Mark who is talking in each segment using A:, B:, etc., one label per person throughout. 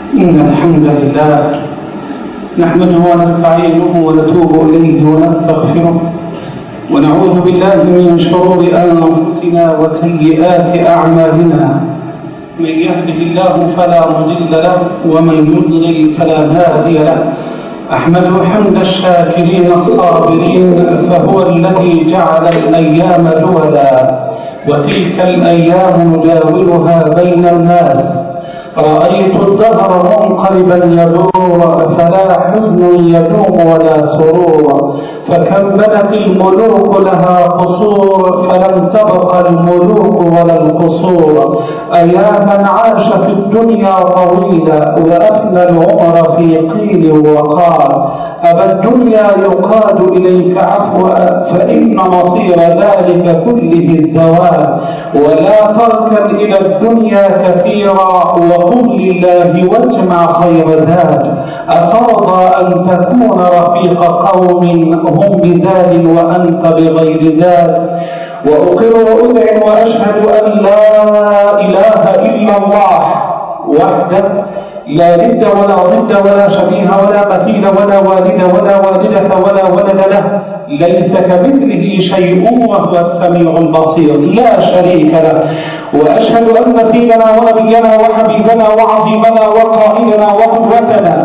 A: إن الحمد لله نحمده ونستعينه ونتوب إليه ونستغفره ونعوذ بالله من شرور أنفسنا وسيئات أعمالنا. من يهده الله فلا مضل له ومن يضلل فلا هادي له. أحمده حمد الشاكرين الصابرين، فهو الذي جعل الأيام دولا وتلك الأيام نداولها بين الناس. رأيت الدهر منقلبا يدور، فلا حزن يدوم ولا سرور. فكم بنت الملوك لها قصور، فلم تبق الملوك ولا القصور. أيا من عاش في الدنيا طويلا وأفنى العمر في قيل وقال، أبا الدنيا يقاد إليك عفوا، فإن مصير ذلك كله الزوال. ولا تركن إلى الدنيا كثيرا، وقل لله واجمع خير زاد. أترضى أن تكون رفيق قوم هم بزاد وأنت بغير زاد؟ وأقر وأذعن وأشهد أن لا إله إلا الله وحده لا ند ولا ضد ولا شبيه ولا مثيل ولا والد ولا والدة ولا ولد له، ليس كمثله شيء وهو السميع البصير لا شريك له. وأشهد أن سيدنا ونبينا وحبيبنا وعظيمنا وقائدنا وقدوتنا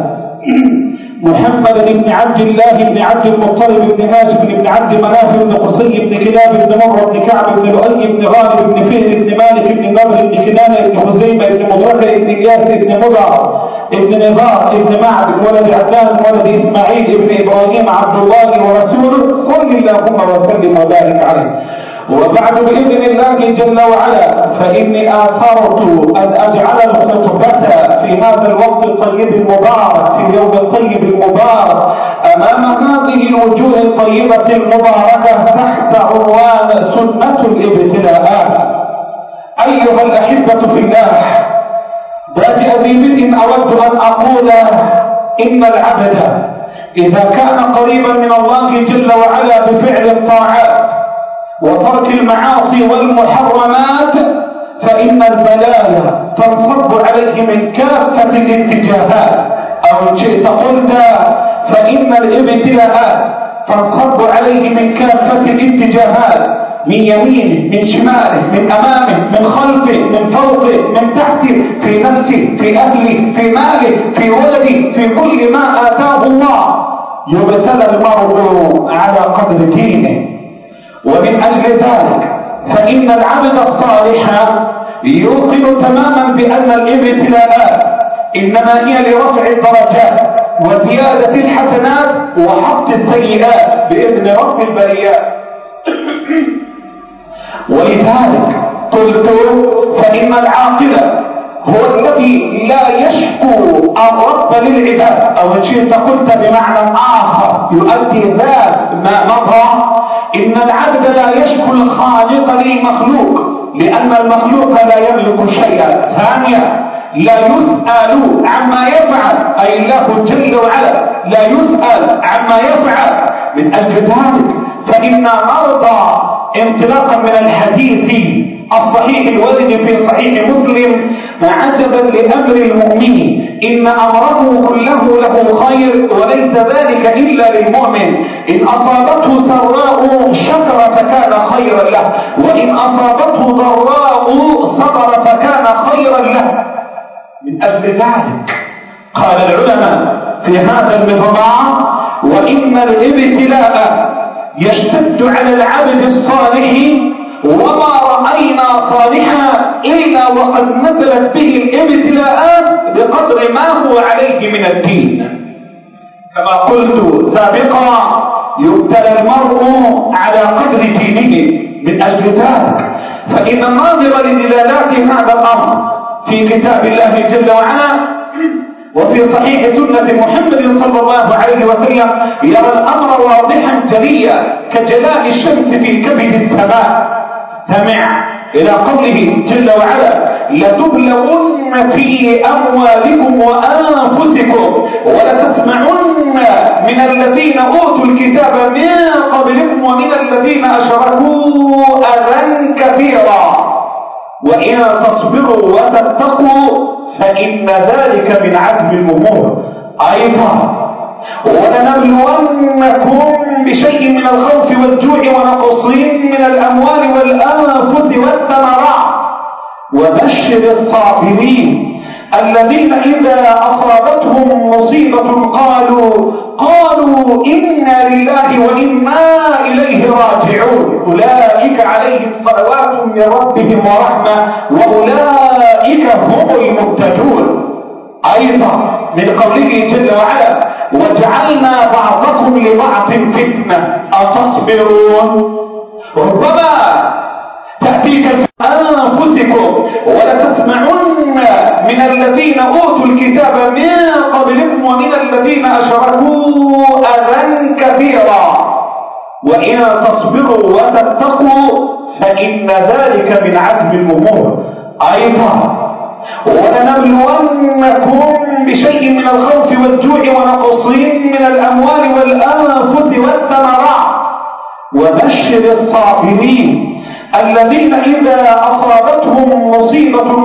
A: محمد بن عبد الله بن عبد المطلب بن هاشم بن عبد مناف بن قصي بن كلاب بن مرة بن كعب بن لؤي بن غالب بن فهر بن مالك بن نضر بن كنانة بن خزيمة بن مدركة بن إياس بن مضر بن نضار بن معد بن ولد عدنان ولد إسماعيل بن إبراهيم عبد الله ورسوله، صل اللهم وسلم وبارك عليه. وبعد بإذن الله جل وعلا، فإني آثرت أن أجعل الخطبة في هذا الوقت الطيب المبارك، في اليوم الطيب المبارك، أمام هذه الوجوه الطيبة المباركة تحت عنوان سنة الابتلاءات. أيها الأحبة في الله، بادئ ذي بدء أود أن أقول إن العبد إذا كان قريبا من الله جل وعلا بفعل الطاعات وترك المعاصي والمحرمات، فإن البلايا تنصب عليه من كافة الاتجاهات، أو إن شئت قلت فإن الابتلاءات تنصب عليه من كافة الاتجاهات، من يمينه من شماله من أمامه من خلفه من فوقه من تحته، في نفسه في أهله في ماله في ولده، في كل ما آتاه الله. يبتلى المرء على قدر دينه. ومن أجل ذلك فإن العبد الصالح يوقن تماما بأن الابتلاءات إنما هي لرفع الدرجات وزيادة الحسنات وحط السيئات بإذن رب البريات. ولذلك قلت فإن العاقل هو الذي لا يشكو الرب للعباد، أو إن شئت قلت بمعنى آخر يؤدي ذات ما مضى، إن العبد لا يشكو الخالق للمخلوق، لأن المخلوق لا يملك شيئا. ثانيا، لا يسأل عما يفعل، أي الله جل وعلا لا يسأل عما يفعل. من أجل ذلك فإنا نرضى انطلاقا من الحديث الصحيح الوارد في صحيح مسلم: عجبا لأمر المؤمن إن أمره كله له خير وليس ذلك إلا للمؤمن، إن أصابته سراء شكر فكان خيرا له، وإن أصابته ضراء صبر فكان خيرا له. من أجل ذلك قال العلماء في هذا المضمار: وإن الابتلاء يشتد على العبد الصالح، وما رأينا صالحا إلا وقد نزلت به الابتلاءات بقدر ما هو عليه من الدين. كما قلت سابقا، يبتلى المرء على قدر دينه. من أجل ذلك فإن الناظر لدلالات هذا الأمر في كتاب الله جل وعلا وفي صحيح سنة محمد صلى الله عليه وسلم يرى الأمر واضحا جليا كجلاء الشمس في كبد السماء. استمع إلى قوله جل وعلا: لتبلون في أموالكم وأنفسكم ولتسمعن من الذين أوتوا الكتاب من قبلكم ومن الذين أشركوا أذى كثيرا وإن تصبروا وتتقوا
B: فإن ذلك من عزم الأمور. أيضا ولنبلونكم بشيء من الخوف والجوع ونقص من الأموال والأنفس والثمرات وبشر الصابرين الذين إذا أصابتهم مصيبة قالوا إنا لله وإنا إليه راجعون أولئك عليهم صلوات من ربهم ورحمة وأولئك هم المهتدون. أيضا من قوله جل وعلا وجعلنا بعضكم لبعض فتنة أتصبرون. ربما تأتيك أنفسكم ولتسمعن من الذين أوتوا الكتاب من قبلكم ومن الذين أشركوا أذى كثيرا وإن تصبروا وتتقوا فإن ذلك من عزم الأمور. أيضا ولنبلونكم بشيء من الخوف والجوع ونقص من الأموال والأنفس والثمرات وبشر الصابرين الذين إذا أصابتهم مصيبة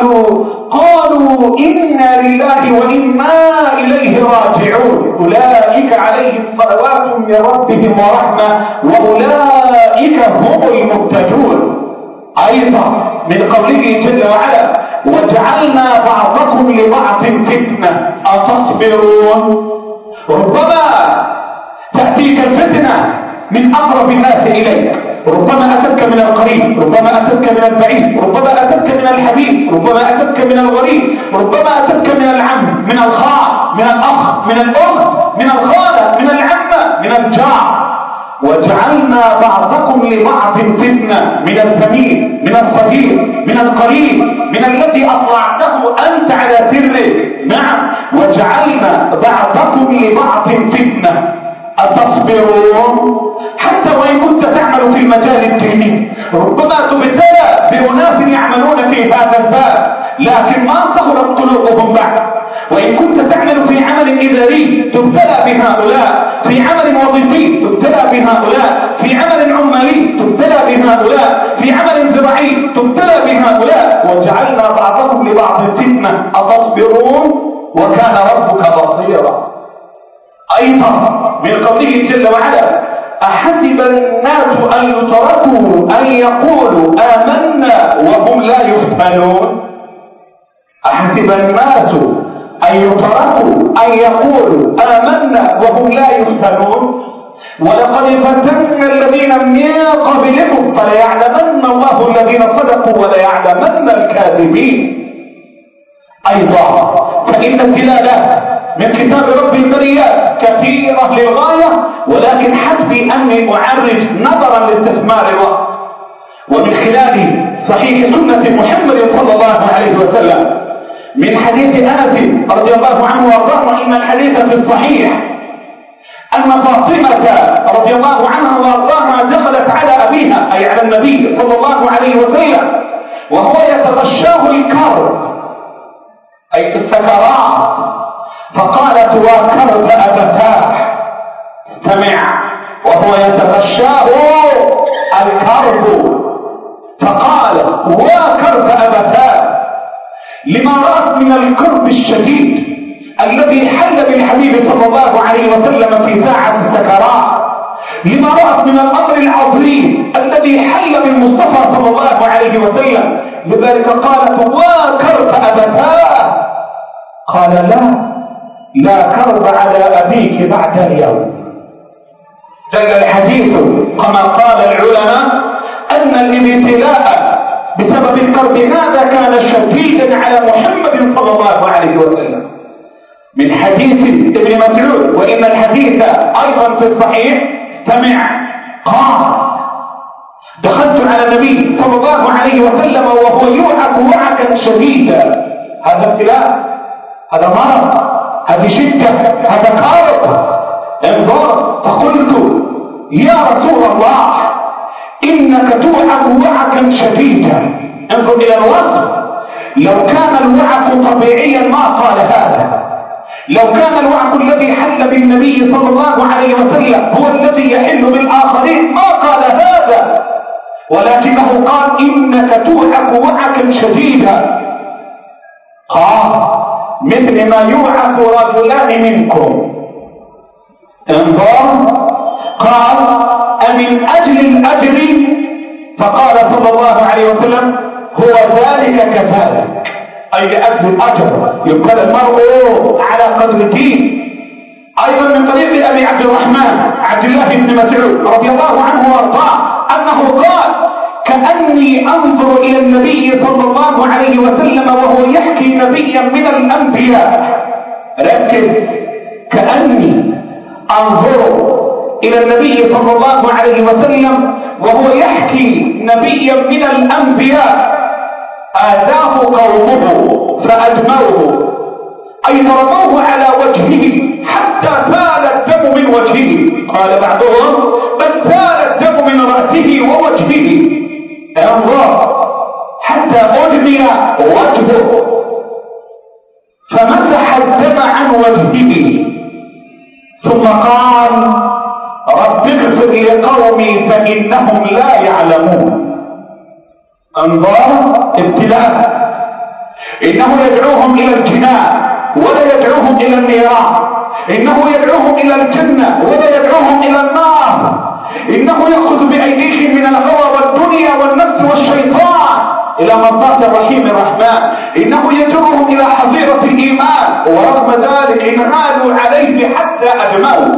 B: قالوا إنا لله وإنا إليه راجعون أولئك عليهم صلوات من ربهم ورحمة وأولئك هم المهتدون. أيضا من قوله جل وعلا وجعلنا بعضكم لبعض فتنة أتصبرون. ربما تأتيك الفتنة من أقرب الناس إليك، ربما أتتك من القريب، ربما أتتك من البعيد، ربما أتتك من الحبيب، ربما أتتك من الغريب، ربما أتتك من العم، من الخال، من الأخ، من الأخت، من الخالة، من العمة، من الجار. وجعلنا بعضكم لبعض فتنة من الزميل، من الصديق، من القريب، من الذي أطلعته أنت على سره. نعم وجعلنا بعضكم لبعض فتنة أتصبرون. حتى وإن كنت تعمل في المجال الديني ربما تبتلى بأناس يعملون في هذا الباب لكن ما سهلت قلوبهم بعد. وإن كنت تعمل في عمل إداري تبتلى بهؤلاء، في عمل وظيفي تبتلى بهؤلاء، في عمل عمالي تبتلى بهؤلاء، في عمل زراعي تبتلى بهؤلاء. وجعلنا بعضهم لبعض فتنة أتصبرون وكان ربك بصيرا. أيضا من قوله جل وعلا أحسب الناس أن يتركوا أن يقولوا آمنا وهم لا يفتنون. أحسب الناس أن يتركوا أن يقولوا آمنا وهم لا يفتنون ولقد فتنا الذين من قبلكم فليعلمن الله الذين صدقوا وليعلمن الكاذبين. أيضا فإن الدلالات من كتاب رب البريات كثيرة للغاية ولكن حسبي أني أعرج نظرا لاستثمار الوقت ومن خلال صحيح سنة محمد صلى الله عليه وسلم من حديث أنس رضي الله عنه وارضاه إن الحديث في الصحيح أن فاطمة رضي الله عنها وارضاها دخلت على أبيها أي على النبي صلى الله عليه وسلم وهو يتغشاه الكرب أي السكرات فقالت وكرب أبتاه. استمع وهو يتغشاه الكرب فقال وكرب أبتاه لما رأت من الكرب الشديد الذي حل بالحبيب صلى الله عليه وسلم في ساعة السكرات، لما رأت من الأمر العظيم الذي حل بالمصطفى صلى الله عليه وسلم. لذلك قالت وكرب أبتاه. قال لا كرب على أبيك بعد اليوم. دل الحديث كما قال العلماء أن الابتلاء بسبب الكرب هذا كان شديدا على محمد صلى الله عليه وسلم. من حديث ابن مسعود وإن الحديث أيضا في الصحيح استمع قال دخلت على النبي صلى الله عليه وسلم وهو يوعك وعكا شديدا. هذا ابتلاء، هذا مرض، هذه شدة، هذا كرب انظر. فقلت يا رسول الله إنك توعك وعكا شديدا. انظر إلى الوصف. لو كان الوعك طبيعيا ما قال هذا، لو كان الوعك الذي حل بالنبي صلى الله عليه وسلم هو الذي يحل بالآخرين ما قال هذا، ولكنه قال إنك توعك وعكا شديدا. قال مثل ما يوعث رجلان منكم. انظر، قال أمن أجل الأجر؟ فقال صلى الله عليه وسلم هو ذلك كذلك، أي لأجل الأجر يبتلى المرء على قدر الدين. أيضا من طريق أبي عبد الرحمن عبد الله بن مسعود رضي الله عنه وارضاه أنه قال كأني أنظر إلى النبي صلى الله عليه وسلم وهو يحكي نبيا من الأنبياء. ركز، كأني أنظر إلى النبي صلى الله عليه وسلم وهو يحكي نبيا من الأنبياء آذاه قومه فأدموه، أي ضربوه على وجهه حتى سال الدم من وجهه. قال بعضهم بل سال الدم من رأسه ووجهه. انظر، حتى أدمي وجهه فمسح الدم عن وجهه، ثم قال رب اغفر لقومي فإنهم لا يعلمون. انظر، ابتلاء، إنه يدعوهم إلى الجنان ولا يدعوهم إلى النيران، إنه يدعوهم إلى الجنة ولا يدعوهم إلى النار، إنه يأخذ بأيديهم من الهوى والدنيا والنفس والشيطان إلى مرضاة الرحيم الرحمن، إنه يجرهم إلى حظيرة الإيمان، ورغم ذلك انهالوا عليه حتى أدموه.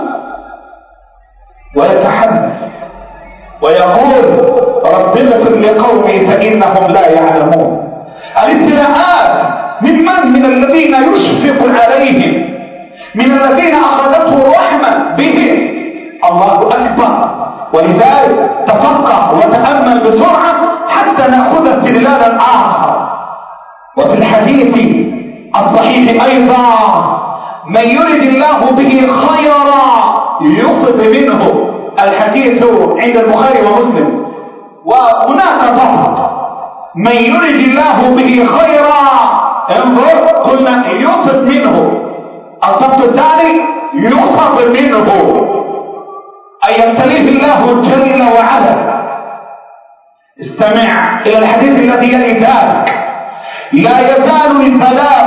B: ويتحمل ويقول رب اغفر لقومي فإنهم لا يعلمون. الابتلاءات من الذين يشفق عليهم، من الذين أخذته الرحمة بهم. الله أكبر. ولذلك تفقه وتأمل بسرعة حتى نأخذ استدلالا آخر. وفي الحديث الصحيح أيضا من يرد الله به خيرا يصب منه. الحديث عند البخاري ومسلم، وهناك ضبط من يرد الله به خيرا. انظر، قلنا يصب منه، الضبط الثاني يصب منه، أي يبتليه الله جل وعلا. استمع إلى الحديث الذي يلي ذلك: لا يزال البلاء،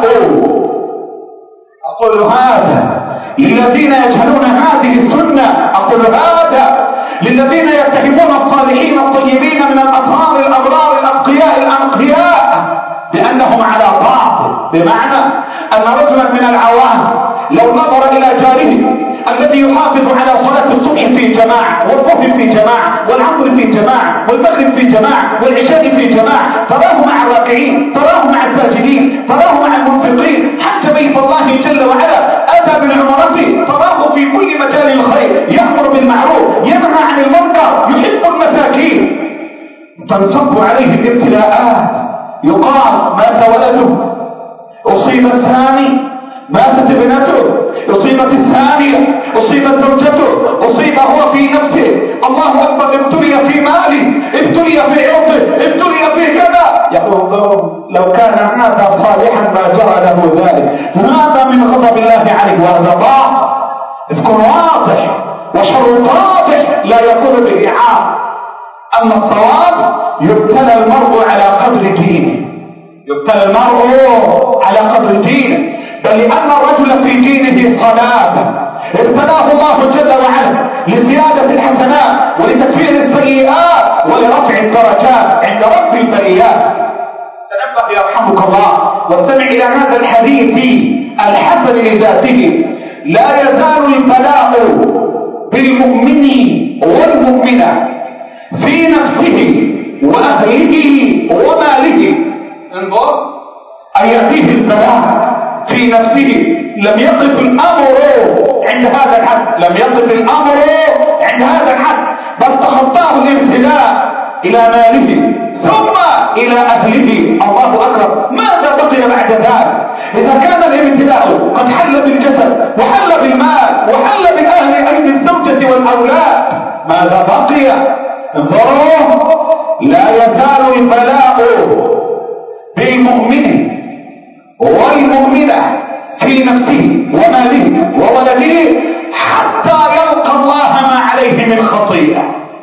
B: أقول هذا للذين يجهلون هذه السنة، أقول هذا للذين يتهمون الصالحين الطيبين من الأطهار الأبرار الأتقياء الأنقياء بأنهم على باطل، بمعنى أن رجلا من العوام لو نظر إلى جاره الذي يحافظ على صلاة الصبح في جماعة، والظهر في جماعة، والعصر في جماعة، والمغرب في جماعة، والعشاء في جماعة، تراه مع الراكعين، تراه مع الساجدين، تراه مع المنفقين، حتى بيت الله جل وعلا أتى بالعمرة، تراه في كل مجال الخير، يأمر بالمعروف، ينهى عن المنكر، يحب المساكين، تنصب عليه الابتلاءات. يقال مات ولده، أصيب الثاني، ماتت ابنته، أصيبت الثانية، أصيبت زوجته، أصيب هو في نفسه، الله أكبر، ابتلي في ماله، ابتلي في عرضه، ابتلي في كذا. يقول لو كان هذا صالحا ما جرى له ذلك، هذا من غضب الله عليه، وهذا ضعف. اذكر واضح وشر واضح لا يكون به عار. أما الصواب يبتلى المرء على قدر دينه، يبتلى المرء على قدر دينه، بل لأن الرجل في دينه صلابة ابتلاه الله جل وعلا لزيادة الحسنات ولتكفير السيئات ولرفع الدرجات عند رب البريات. تنبه يرحمك الله واستمع إلى هذا الحديث الحسن لذاته: لا يزال البلاء بالمؤمن والمؤمنة في نفسه وأهله وماله. انظر، أن يأتيه البلاء في نفسه، لم يقف الأمر عند هذا الحد، لم يقف الأمر عند هذا الحد، بل تخطاه الابتلاء إلى ماله ثم إلى أهله. الله أكبر، ماذا بقي بعد ذلك؟ إذا كان الابتلاء قد حل بالجسد وحل بالمال وحل بالأهل أي بالزوجة والأولاد، ماذا بقي؟ انظروا، لا يزال البلاء بالمؤمن والمؤمنة في نفسه وماله وولده حتى يلقى الله ما عليه من خطيئة،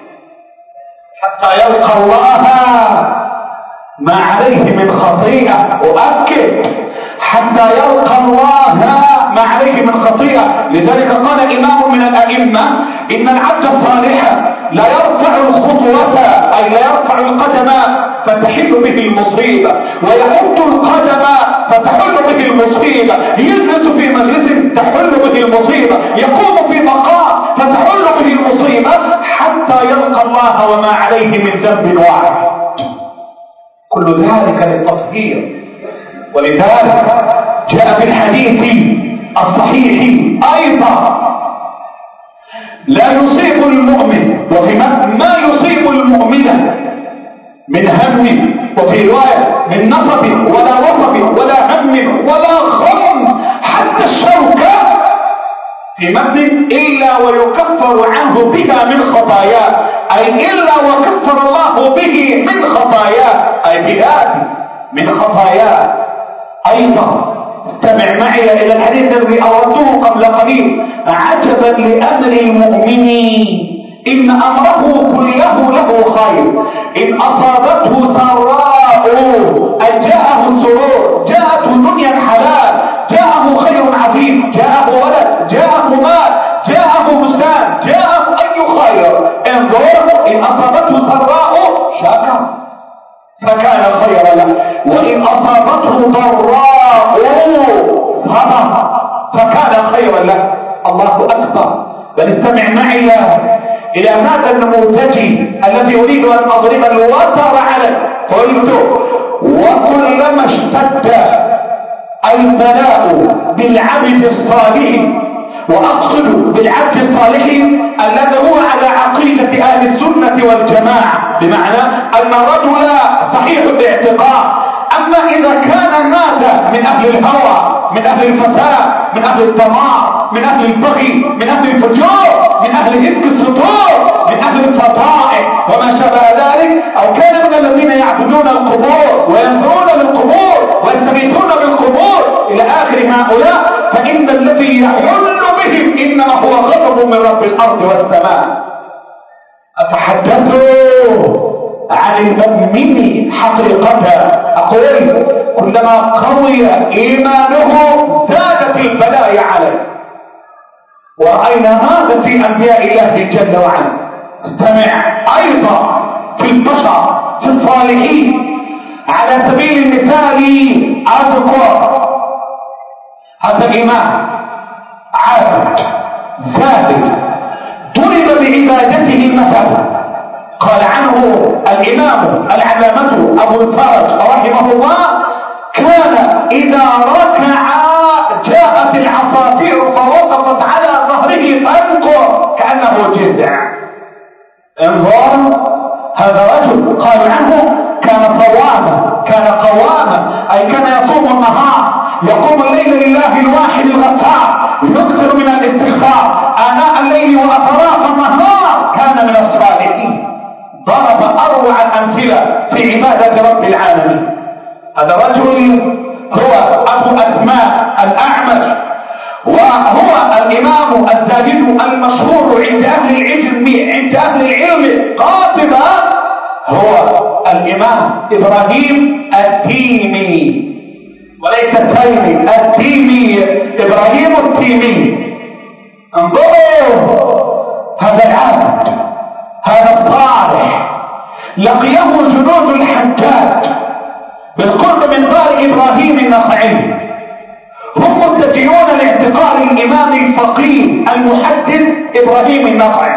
B: حتى يلقى الله ما عليه من خطيئة. أؤكد، حتى يلقى الله ما عليه من خطيئة. لذلك قال إمام من الأئمة إن العبد الصالح لا يرفع الخطوة أي لا يرفع القدم فتحل به المصيبة، ويحط القدم فتحل به المصيبة، يجلس في مجلس تحل به المصيبة، يقوم في مقام فتحل به المصيبة، حتى يلقى الله وما عليه من ذنب واحد. كل ذلك للتطهير. ولذلك جاء في الحديث الصحيح أيضا لا يصيب المؤمن ما يصيب المؤمن من هم، وفي رواية من نصب ولا وصب ولا هم ولا غم حتى الشوكة في متن إلا ويكفر عنه بها من خطاياه، أي إلا وكفر الله به من خطاياه، أي بذاته من خطاياه. أيضا استمع معي إلى الحديث الذي أوردته قبل قليل: عجبا لأمر المؤمنين إن أمره كله له خير، إن أصابته سراء أي جاءه سرور، جاءته دنيا حلال، جاءه خير عظيم، جاءه ولد، جاءه مال، جاءه بستان، جاءه أي خير، انظر إن أصابته سراء شكر فكان خيرا له، وإن أصابته ضراء صبر فكان خيرا له. الله أكبر. بل استمع معي إلى هذا النموذج الذي أريد أن أضرب الوتر عليه. قلت: وكلما اشتد البلاء بالعبد الصالح، وأقصد بالعبد الصالح الذي هو على عقيدة أهل السنة والجماعة، بمعنى أن الرجل صحيح الاعتقاد، أما إذا كان مات من أهل الهوى، من أهل الفساد، من أهل الدمار، من أهل البغي، من أهل الفجور، من أهل هتك الصدور، من أهل الفضائح وما شابه ذلك، أو كان من الذين يعبدون القبور وينظرون للقبور ويستغيثون بالقبور إلى آخر هؤلاء، فإن الذي يحل بهم إنما هو غضب من رب الأرض والسماء. أتحدثوا عن المؤمن حقيقة. أقول: كلما قوي إيمانه زادت البلايا عليه، ورأينا هذا في أنبياء الله جل وعلا. استمع أيضا في البشر في الصالحين. على سبيل المثال أذكر هذا الإمام عابد زاهد ضرب بعبادته المثل. قال عنه الإمام العلامة أبو الفرج رحمه الله: كان إذا ركع جاءت العصافير فوقفت على ظهره تنقر كأنه جذع. انظر، هذا رجل قالوا عنه كان صواما، كان قواما، أي كان يصوم النهار، يقوم الليل لله الواحد الغفار، يكثر من الاستغفار آناء الليل وأطراف النهار، كان من الصالحين. ضرب أروع الأمثلة في عبادة رب العالمين. هذا رجل هو أبو أسماء الأعمش، وهو الإمام الزاهد المشهور عند أهل العلم قاطبة، هو الإمام إبراهيم التيمي، وليس التيمي، التيمي، إبراهيم التيمي. انظروا هذا العبد، هذا الصالح، لقيه جنود الحجاج بالقرب من دار إبراهيم النخعي، هم متجهون لاعتقال الإمام الفقيه المحدث إبراهيم النخعي.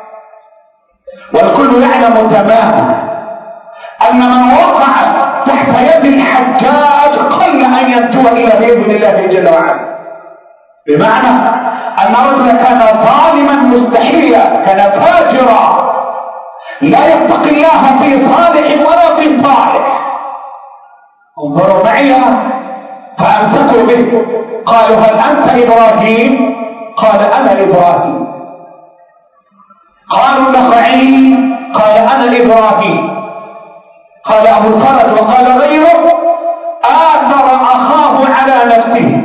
B: والكل يعلم تماما أن من وقع تحت يد الحجاج قل أن ينجو إلا بإذن الله جل وعلا، بمعنى أن رجلا كان ظالما مستحيلا، كان فاجرا، لا يتقي الله في صالح ولا في صالح. انظروا معي، فأمسكوا به، قالوا: هل أنت إبراهيم؟ قال: أنا إبراهيم. قالوا: النخعي؟ قال: أنا إبراهيم. قال أبو الفرج وقال غيره: آثر أخاه على نفسه،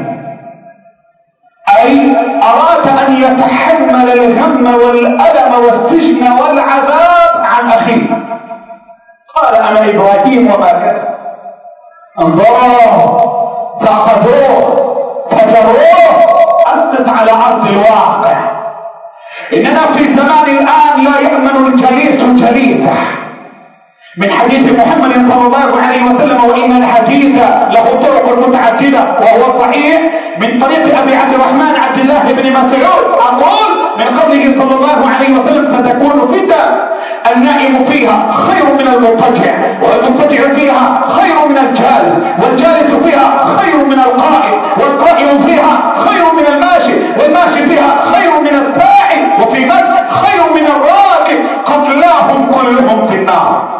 B: أي أراد أن يتحمل الهم والألم والسجن والعذاب عن أخيه. قال: أنا إبراهيم وما كذب. انظروا فأخذوه فجروه أسقط على أرض الواقع. إننا في زمان الآن لا يأمن الجليس جليسه. من حديث محمد صلى الله عليه وسلم: وإن الحديث له طرق متعددة وهو صحيح، من طريق أبي عبد الرحمن عبد الله بن مسعود أقول من قوله صلى الله عليه وسلم: ستكون فتن النائم فيها خير من المضطجع، والمضطجع فيها خير من الجالس، والجالس فيها خير من القائم، والقائم فيها خير من الماشي، والماشي فيها خير من الساعي، وفي مد خير من الراكب، قتلاهم كلهم في النار.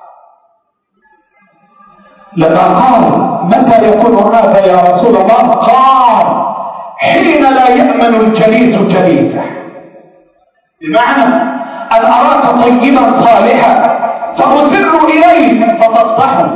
B: لما قال: متى يكون هذا يا رسول الله؟ قال: حين لا يأمن الجليس جليسه. بمعنى أن أراك طيبا صالحا فأسر إليه فتفضحه،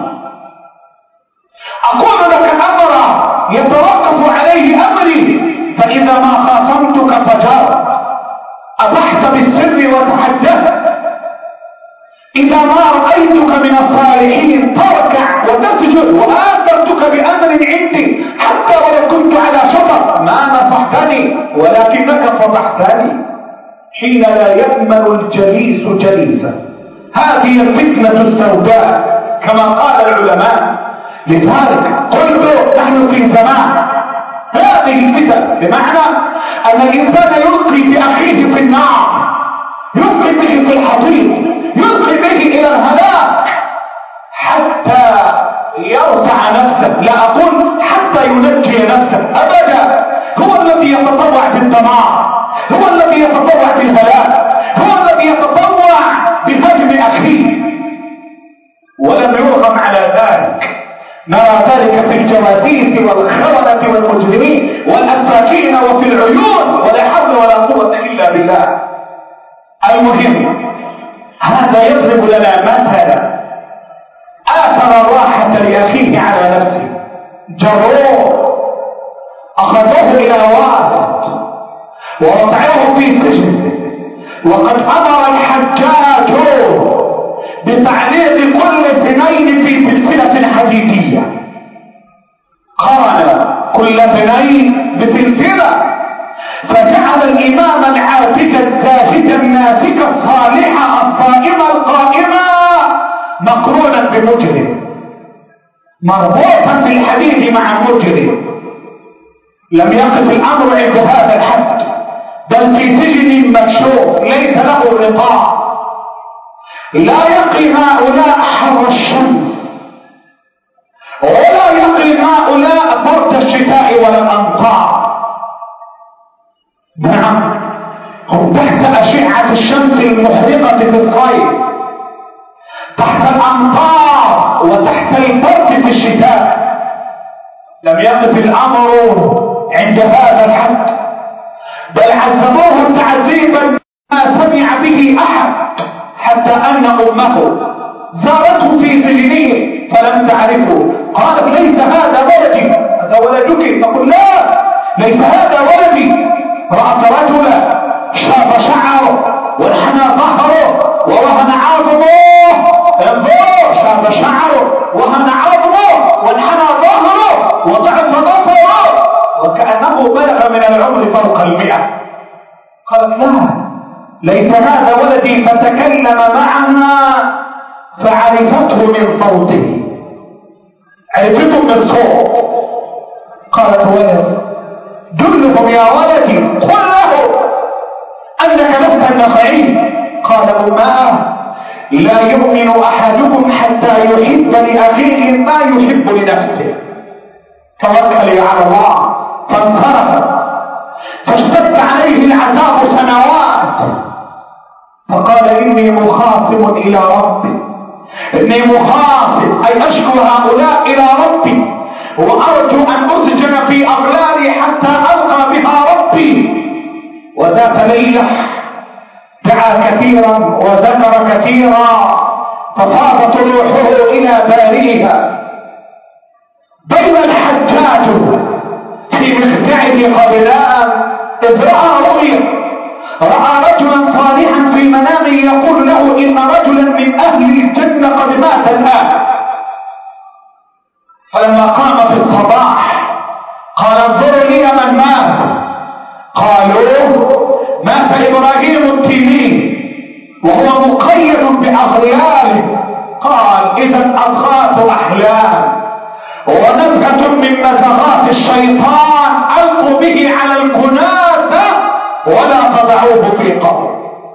B: أقول لك أمرا يتوقف عليه أمري، فإذا ما خاصمتك فجرت، أبحت بالسر وتحدثت، إذا ما رأيتك من الصالحين تركع وتسجد وآثرتك بأمر عندي حتى ولو كنت على شطر ما نصحتني ولكنك فضحتني. حين لا يأمن الجليس جليسا، هذه الفتنة السوداء كما قال العلماء. لذلك قلت نحن في زمان هذه الفتن، بمعنى أن الإنسان يلقي بأخيه في النار، يلقي به في الحضيض، يلقي به إلى الهلاك حتى يرفع نفسه، لا أقول حتى ينجي نفسه أبدا. هو الذي يتطوع بالدمار، هو الذي يتطوع بالهلاك، هو الذي يتطوع بهدم أخيه، ولم يرغم على ذلك. نرى ذلك في الجواسيس والخونة والمجرمين والأفاكين وفي العيون، ولا حول ولا قوة إلا بالله. المهم هذا يضرب لنا مثلا، آثر الراحة لأخيه على نفسه، جروه، أخذوه إلى واسط ووضعوه في سجن، وقد أمر الحجاج بتعليق كل اثنين في سلسلة حديدية، قرن كل اثنين بسلسلة، فجعل الإمام العابد الزاهد الناسك الصالح الصائم القائم مقرونا بمجرم، مربوطا بالحديد مع المجرم. لم يقف الأمر عند هذا الحد، بل في سجن مكشوف ليس له غطاء، لا يقي هؤلاء حر الشمس، ولا يقي هؤلاء برد الشتاء ولا الأمطار. نعم، هم تحت أشعة الشمس المحرقة في الصيف، تحت الأمطار وتحت البرد في الشتاء. لم يقف الأمر عند هذا الحد، بل عذبوه تعذيبا ما سمع به أحد، حتى أن أمه زارته في سجنه فلم تعرفه، قالت: ليس هذا ولدي. هذا ولدك؟ تقول: لا، ليس هذا ولدي. رأت رجلا شاب شعره وانحنى ظهره ووهن عظمه، انظر، شاب شعره وهن عظمه وانحنى ظهره وضعف بصره وكأنه بلغ من العمر فوق 100. قالت: لا، ليس هذا ولدي. فتكلم معها فعرفته من صوته، عرفته من الصوت. قالت: ولد، دلهم يا ولدي، قل له أنك لست النخعي. قال: أماه، لا يؤمن أحدكم حتى يحب لأخيه ما يحب لنفسه. توكل على الله. فانصرف، فاشتد عليه العذاب سنوات، فقال: إني مخاصم إلى ربي، إني مخاصم أي أشكو هؤلاء إلى ربي، وأرجو أن أسجن في أغلالي حتى ألقى بها ربي. وذات ليلة دعا كثيرا وذكر كثيرا، ففاضت روحه إلى بارئها. بين الحجاج في مخدعه قبلان إذ رأى رؤيا، رأى رجلا صالحا في منامه يقول له: إن رجلا من أهل الجنة قد مات الآن. فلما قام في الصباح قال انظروا لي من مات. قالوا مات إبراهيم التيمي وهو مقيد بأغلاله. قال إذا أضغاث أحلام ونزغة من نزغات الشيطان، ألقوا به على الكناسة ولا تضعوه في قبر.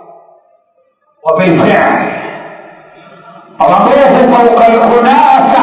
B: وبالفعل رموه فوق الكناسة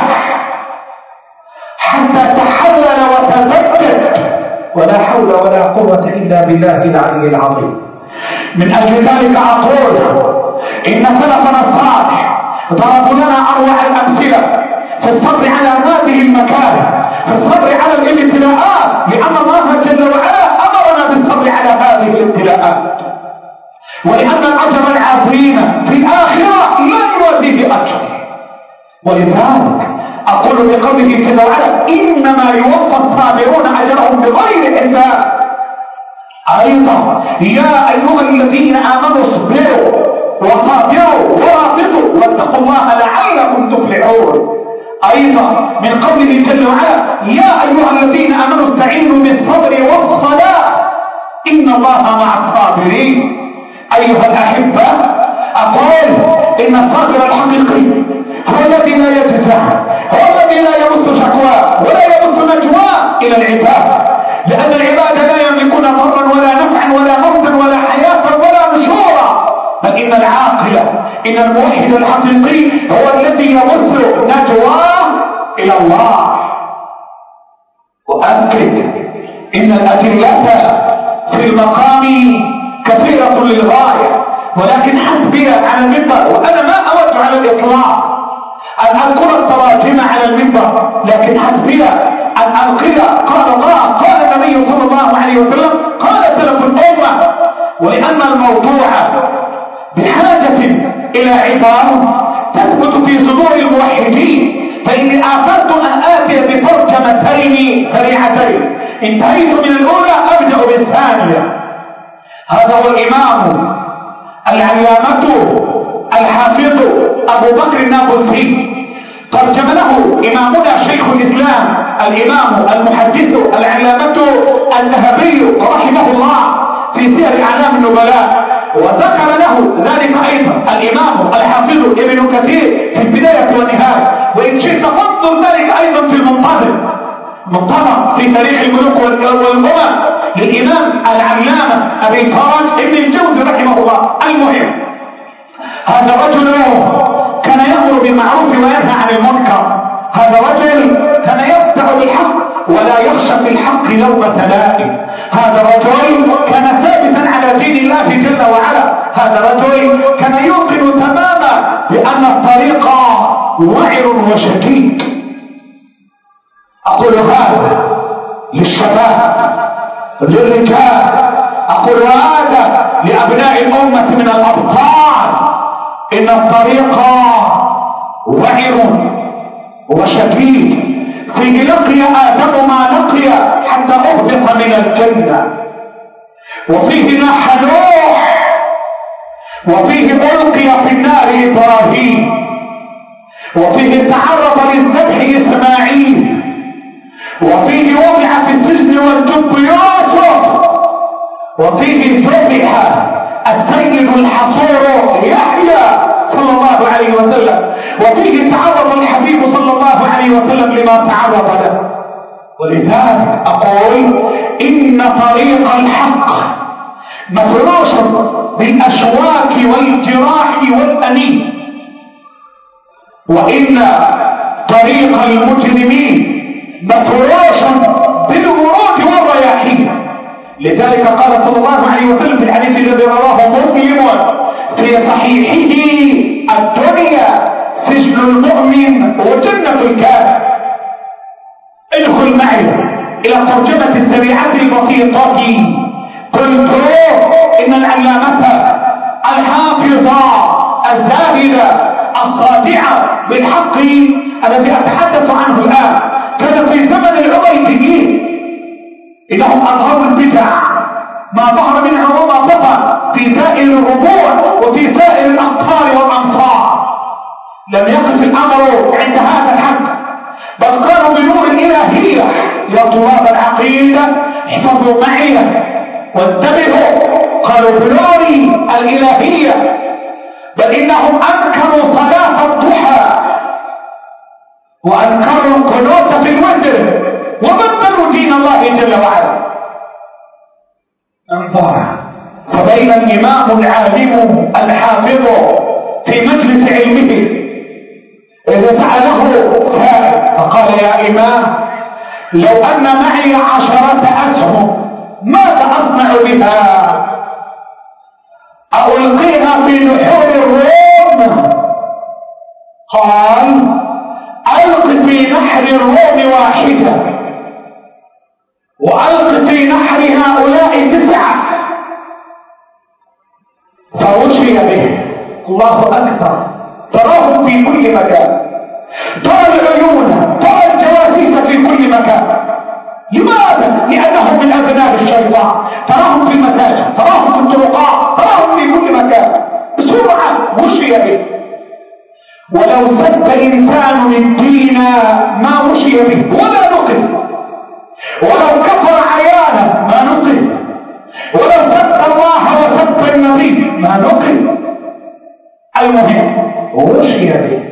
B: حتى تحلل وتبدد، ولا حول ولا قوة إلا بالله العلي العظيم. من أجل ذلك أقول إن سلفنا الصالح ضربوا لنا أروع الأمثلة في الصبر على هذه المكاره، في الصبر على الابتلاءات، لأن الله جل وعلا أمرنا بالصبر على هذه الابتلاءات، ولأن الأجر العظيم في الآخرة لا يوازيه أجر. ولذلك أقول بقوله جل وعلا إنما يوفى الصابرون أجرهم بغير حساب. أيضا يا أيها الذين آمنوا اصبروا وصابروا ورابطوا واتقوا الله لعلكم تفلحون. أيضا من قوله جل وعلا يا أيها الذين آمنوا استعينوا بالصبر والصلاة إن الله مع الصابرين. أيها الأحبة أقول إن الصابر الحقيقي هو الذي لا يجزع، هو الذي لا يمس شكواه ولا يمس نجواه إلى العباد، لأن العباد لا يملكون ضرا ولا نفعا ولا موتا ولا حياة ولا نشورا، بل إن العاقل إن الموحد الحقيقي هو الذي يمس نجواه إلى الله. وأذكر إن الأدلة في المقام كثيرة للغاية، ولكن حسبي على المنبر، وأنا ما أود على الإطلاق أن أذكر التراجم على المنبر، لكن حسبي أن أنقل قال الله قال النبي صلى الله عليه وسلم قال سلف الأمة. ولأن الموضوع بحاجة إلى عبارة تثبت في صدور الموحدين، فإني آثرت أن آتي بترجمتين سريعتين، انتهيت من الأولى أبدأ بالثانية. هذا هو الإمام العلامة الحافظ أبو بكر النابلسي، ترجم له إمامنا شيخ الإسلام الإمام المحدث العلامة الذهبي رحمه الله في سير أعلام النبلاء، وذكر له ذلك أيضا الإمام الحافظ ابن كثير في البداية والنهاية، وإن شئت فانظر ذلك أيضا في المنتظر في تاريخ الملوك والأمم للإمام العلامة أبي الفرج ابن الجوزي رحمه الله. المهم هذا رجل كان يأمر بالمعروف وينهى عن المنكر، هذا رجل كان يفتح بالحق ولا يخشى في الحق لومة لائم، هذا رجل كان ثابتا على دين الله جل وعلا، هذا رجل كان يوقن تماما بأن الطريق وعر وشديد. أقول هذا للشباب للرجال، أقول هذا لأبناء الأمة من الأبطال، إن الطريق وعر وشديد، فيه لقي آدم ما لقي حتى أهبط من الجنة، وفيه ناح نوح، وفيه ألقي في النار إبراهيم، وفيه تعرض للذبح إسماعيل، وفيه وضع في السجن والجب يوسف، وفيه ذبح السيد الحصور يحيى صلى الله عليه وسلم، وفيه تعرض الحبيب صلى الله عليه وسلم لما تعرض له. ولذلك أقول إن طريق الحق مفروش بالأشواك والجراح والأنين، وإن طريق المجرمين مفروش بالورود والرياحين. لذلك قال صلى الله عليه وسلم في الحديث الذي رواه مسلم في صحيحه الدنيا سجن المؤمن وجنة الكافر. ادخل معي إلى الترجمة السريعة البسيطة. قلت إن العلامة الحافظة الزاهدة الصادعة بالحق الذي أتحدث عنه الآن كان في زمن العبيديين، إنهم أظهروا البدع ما ظهر منها وما بطن في سائر الربوع وفي سائر الأقطار والأمصار. لم يقف الأمر عند هذا الحد، بل قالوا بنور الإلهية. يا طلاب العقيدة احفظوا معي وانتبهوا، قالوا بنور الإلهية، بل إنهم أنكروا صلاة الضحى وأنكروا القنوت في الوتر وبدلوا دين الله جل وعلا. انظر، فبين الإمام العالم الحافظ في مجلس علمه إذا سأله سائل فقال يا إمام لو أن معي 10 أسهم ماذا أصنع بها؟ ألقيها في نحور الروم؟ قال ألق في نحر الروم 1 وألق في نحر هؤلاء 9. فوشي به. الله أكبر. تراهم في كل مكان، ترى العيون، ترى الجواسيس في كل مكان. لماذا؟ لأنهم من أبناء الشيطان. تراهم في المساجد، تراهم في الطرقات، تراهم في كل مكان. بسرعة وشي به. ولو سب إنسان الدين ما وشي به ولا نقل، ولو كفر عيانا ما نقل، ولو سب الله وسب النبي ما نقل. المهم وشي به.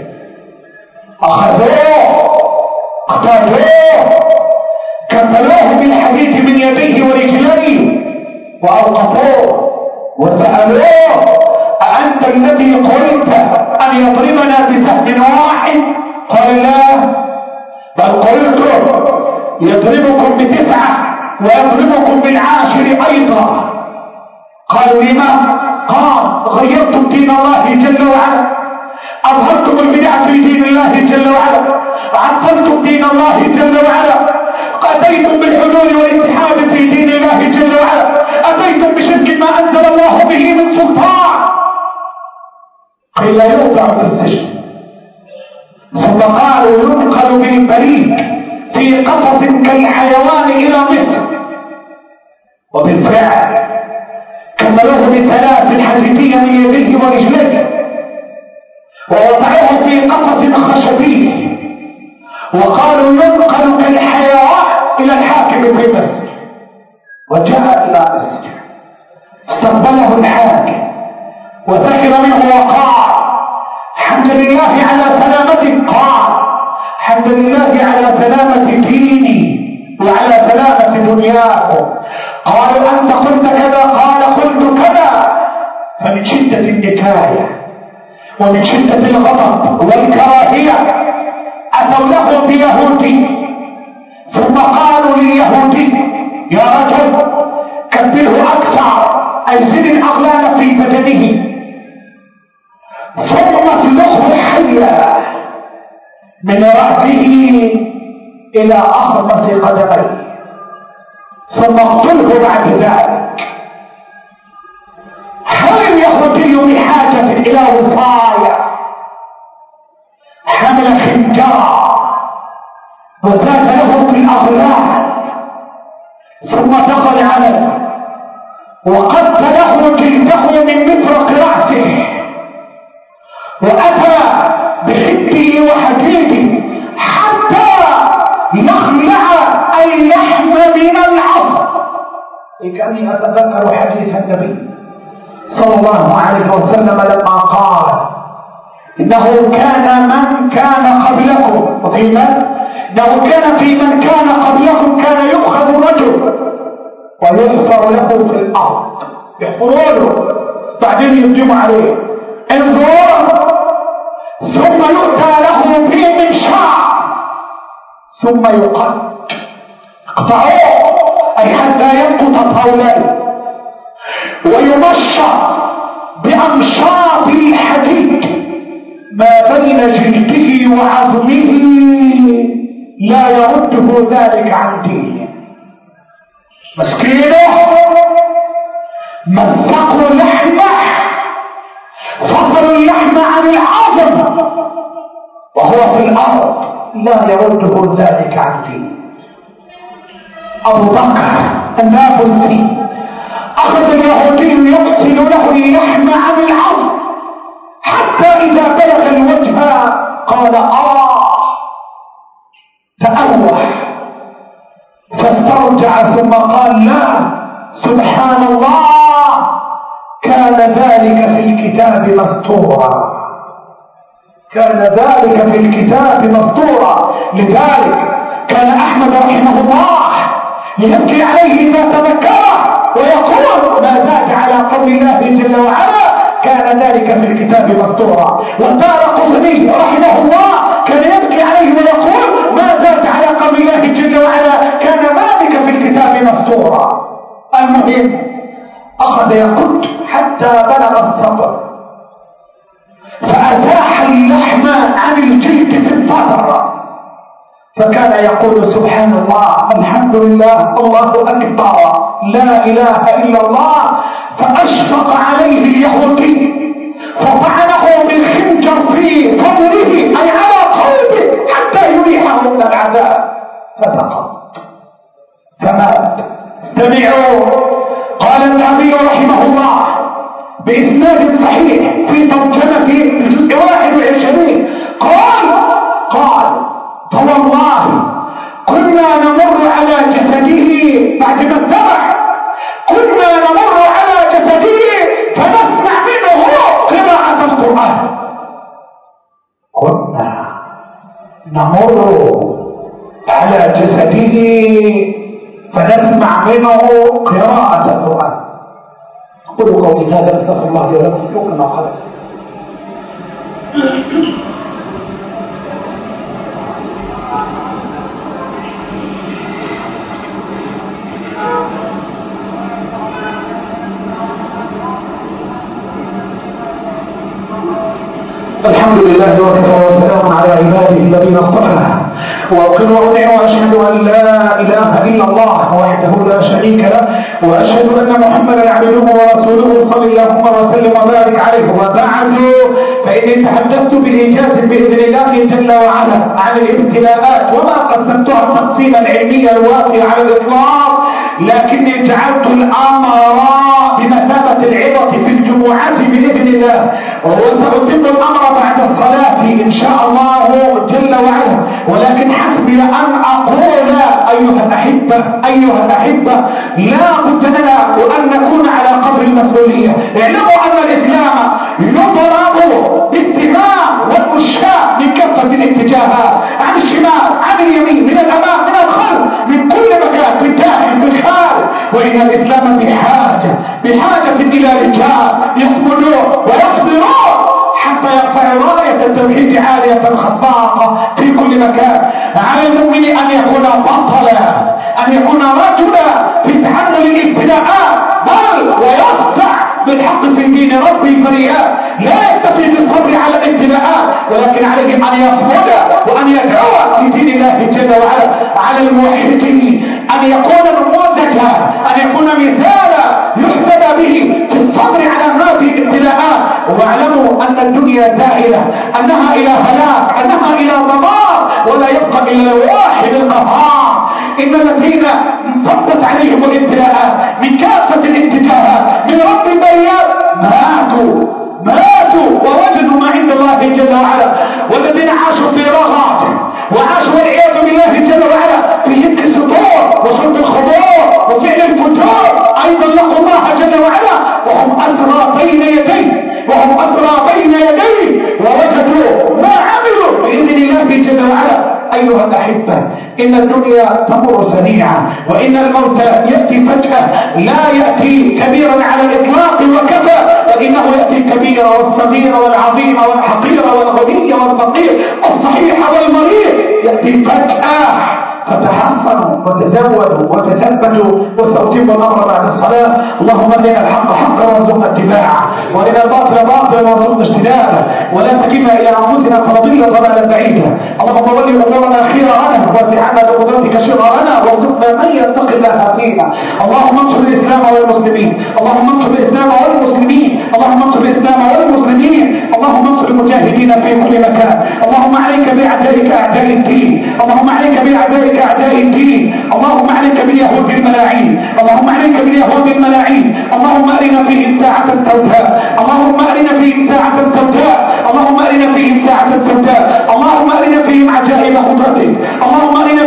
B: أخذوه، اقتادوه، كفلوه بالحديد من يديه ورجليه وأوقفوه وسألوه أأنت الذي قلت أن يضربنا بسهم 1؟ قال لا، بل قلت يضربكم ب9 ويضربكم بال10 أيضا. قالوا لما؟ قال غيرتم دين الله جل وعلا، أظهرتم البدع في دين الله جل وعلا، عطلتم دين الله جل وعلا، أتيتم بالحلول والاتحاد في دين الله جل وعلا، أتيتم بشرك ما أنزل الله به من سلطان. قيل يوضع في السجن، ثم قالوا ينقل بالبريد في قفص كالحيوان إلى مصر. وبالفعل كملوه بسلاسل حديدية من يديه ورجليه ووضعوه في قفص خشبي وقالوا ينقل كالحيوان إلى الحاكم في مصر. وجاء إلى مصر، استقبله الحاكم وسخر منه وقال الحمد لله على سلامتك. قال الحمد لله على سلامة ديني وعلى سلامة دنياكم. قالوا أنت قلت كذا؟ قال قلت كذا. فمن شدة النكاية ومن شدة الغضب والكراهية أتوا له بيهودي، ثم قالوا لليهودي يا رجل كبره أكثر، أيزل الأغلال في بدنه، ثم اطلقه حيا من رأسه إلى أخمص قدميه، ثم اقتله بعد ذلك. هل اليهودي بحاجة إلى وصاية؟ حمل خنجرا وزاد له في الأغلال، ثم دخل عليه وقد له جلده من مفرق رأسه، وأتى بحده وحديده حتى يخلع اللحم من العظم. كأني أتذكر حديث النبي صلى الله عليه وسلم لما قال إنه كان من كان قبلكم، وفي إنه كان في من كان قبلكم كان يؤخذ الرجل ويحفر له في الأرض، يحفروا له بعدين يهجموا عليه، انظر، ثم يؤتى له به منشار ثم يقطعوه أي حتى يسقط طاولين، ويمشط بأمشاط الحديد ما بين جلده وعظمه لا يرده ذلك عن دينه. مسكينه مزقوا لحمه، فصلوا اللحم عن العظم وهو في الأرض لا يرده ذلك عن دينه. أبو بكر النابلسي أخذ اليهودي يفصل له اللحم عن العظم حتى إذا بلغ الوجه قال تأوح فاسترجع ثم قال لا سبحان الله كان ذلك في الكتاب مسطورا، كان ذلك في الكتاب مسطورا. لذلك كان أحمد رحمه الله يبكي عليه إذا تذكره ويقول ما زاد على قول الله جل وعلا كان ذلك في الكتاب مسطورا. والدارقطني رحمه الله كان يبكي عليه ويقول ما زاد على قول الله جل وعلا كان ذلك في الكتاب مسطورا. المهم أخذ يقود حتى بلغ الصدر فأزاح اللحم عن الجلد في الصدر، فكان يقول سبحان الله الحمد لله الله أكبر لا إله إلا الله. فأشفق عليه اليهودي فطعنه بالخنجر في صدره أي على قلبه حتى يريحه من العذاب فسقط فمات. استمعوا، قال النبي رحمه الله بإسناد صحيح في ترجمة الجزء 21 قال فوالله كنا نمر على جسده بعد ما اتبع، كنا نمر على جسده فنسمع منه قراءة القرآن، كنا نمر على جسده فنسمع منه قراءة القرآن. قولوا قولي هذا استغفر الله لي ولكم كما قال. الحمد لله وكفى وسلام على عباده الذين اصطفى، وأقر وأطيع وأشهد أن لا إله إلا الله وحده لا شريك له، وأشهد أن محمدا عبده ورسوله صلى الله وسلم وبارك عليه. وبعد، فإني تحدثت بإيجاز بإذن الله جل وعلا عن الابتلاءات وما قسمتها التقسيم العلمي الوافي على الإطلاق، لكني جعلت الأمر بمثابة العظة في الجمعات بإذن الله، وسأتم الأمر بعد الصلاة إن شاء الله جل وعلا. ولكن حسبي أن أقول أيها الأحبة لا بد لنا وأن نكون على قدر المسؤولية. اعلموا أن الإسلام يضرب بالسهام والمشاة من كافة الاتجاهات، عن الشمال عن اليمين من الأمام من الخلف من كل مكان في الداخل في الخارج. وإن الإسلام بحاجة إلى رجال يصمدون ويصبرون حتى يرفع راية التوحيد عالية خفاقة في كل مكان. على المؤمن أن يكون بطلا، أن يكون رجلا في تحمل الابتلاءات، بل ويصدع بالحق في دين ربي البريئات. لا يكتفي بالصبر على الابتلاءات، ولكن عليه أن يصمد وأن يدعو لدين الله جل وعلا. على الموحدين أن يكون نموذجا، أن يكون مثالا يحتذى به في الصبر على هذه الابتلاءات. واعلموا أن الدنيا زائلة، أنها إلى هلاك، أنها إلى دمار، ولا يبقى إلا الواحد القهار. إن الذين انصبت عليهم الابتلاءات من كافة الاتجاهات من رب البريات ماتوا ووجدوا ما عند الله جل وعلا. والذين عاشوا في رغات وعاشوا والعياذ بالله جل وعلا في هتك السطور وشرب الخمور وفعل الفجور أيضا لقوا الله جل وعلا وهم أسرى بين يديه ووجدوا ما عملوا بإذن الله جل وعلا. أيها الأحبة، إن الدنيا تمر سريعا، وإن الموت يأتي فجأة، لا يأتي كبيرا على الإطلاق وكفى، وإنه يأتي الكبير والصغير والعظيم والحقير والغني والفقير الصحيح والمريض، يأتي فجأة. فتحصنوا وتزودوا وتثبتوا واستوتموا الامر بعد الصلاه. اللهم ارنا الحق حقا وارزقنا اتباعه، وارنا الباطل باطلا وارزقنا اجتنابه، ولا تكلنا الى انفسنا فنضل ضلالا بعيدا. اللهم ول امورنا خيرنا واسعنا بقدرتك شرارنا، وارزقنا من يتقي الله فينا. اللهم انصر الاسلام والمسلمين، اللهم انصر الاسلام والمسلمين، اللهم انصر الاسلام والمسلمين، اللهم انصر المجاهدين في كل مكان. اللهم عليك باعدائك اعداء الدين، اللهم عليك باعدائك اعداء الدين، اللهم عليك باليهود الملاعين، اللهم عليك باليهود الملاعين. اللهم ارنا فيهم ساعة سوداء، اللهم ارنا فيهم ساعة سوداء، اللهم ارنا فيهم ساعة سوداء، اللهم ارنا فيهم عجائب قدرتك، اللهم ارنا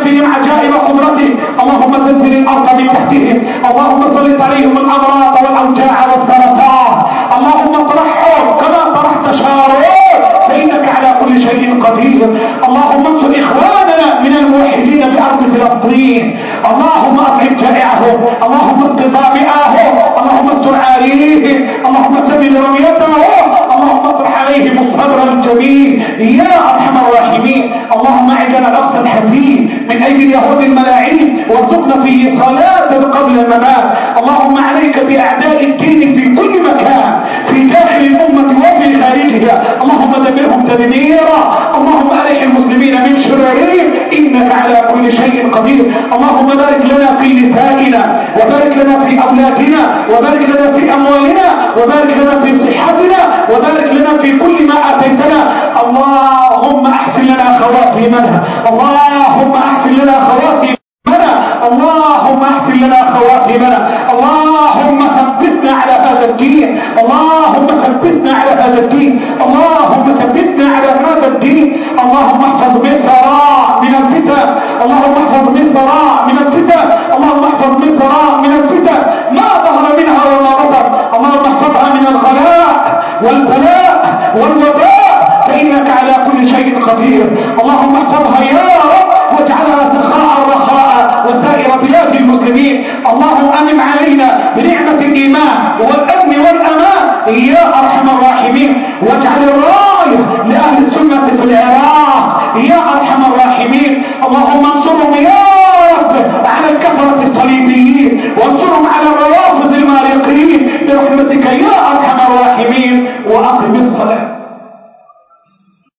B: وزلزل الارض من تحتهم. اللهم سلط عليهم الامراض والاوجاع والسرطان. اللهم اطرحهم كما طرحت شارون، فانك على كل شيء قدير. اللهم انصر اخواننا من الموحدين بارض فلسطين. اللهم اطعم جائعهم، اللهم اسق ظامئهم، اللهم استر عاريهم، اللهم سدد رميتهم، اللهم اطرح عليهم الصبر الجميل يا ارحم الراحمين. اللهم اعدنا الاخذ الحزين من ايدي اليهود الملاعين، وارزقنا فيه صلاه قبل الممات. اللهم عليك باعداء الدين في كل مكان، في داخل الامه وفي خارجها. اللهم دمرهم تدميرا. اللهم ارح المسلمين من شرورهم، انك على كل شيء قدير. اللهم بارك لنا في نسائنا، وبارك لنا في اولادنا، وبارك لنا في اموالنا، وبارك لنا في صحتنا، وبارك لنا في كل ما اتيتنا. اللهم احسن لنا خواتيمنا، اللهم احسن لنا خواتيمنا، اللهم احسن لنا خواتيمنا. اللهم ثبتنا على هذا الدين، اللهم ثبتنا على هذا الدين، اللهم ثبتنا على هذا الدين. اللهم احفظ مصر من الفتن، اللهم احفظ مصر من الفتن، اللهم احفظ مصر من الفتن ما ظهر منها وما بطن. اللهم احفظها من الغلاء والبلاء والوباء، فانك على كل شيء قدير. اللهم احفظها يا رب، واجعلها سخاء رخاء وسائر بلاد المسلمين. اللهم انعم علينا بنعمة الايمان والامن والامان يا ارحم الراحمين، واجعل الراية لاهل السنة في العراق يا ارحم الراحمين. اللهم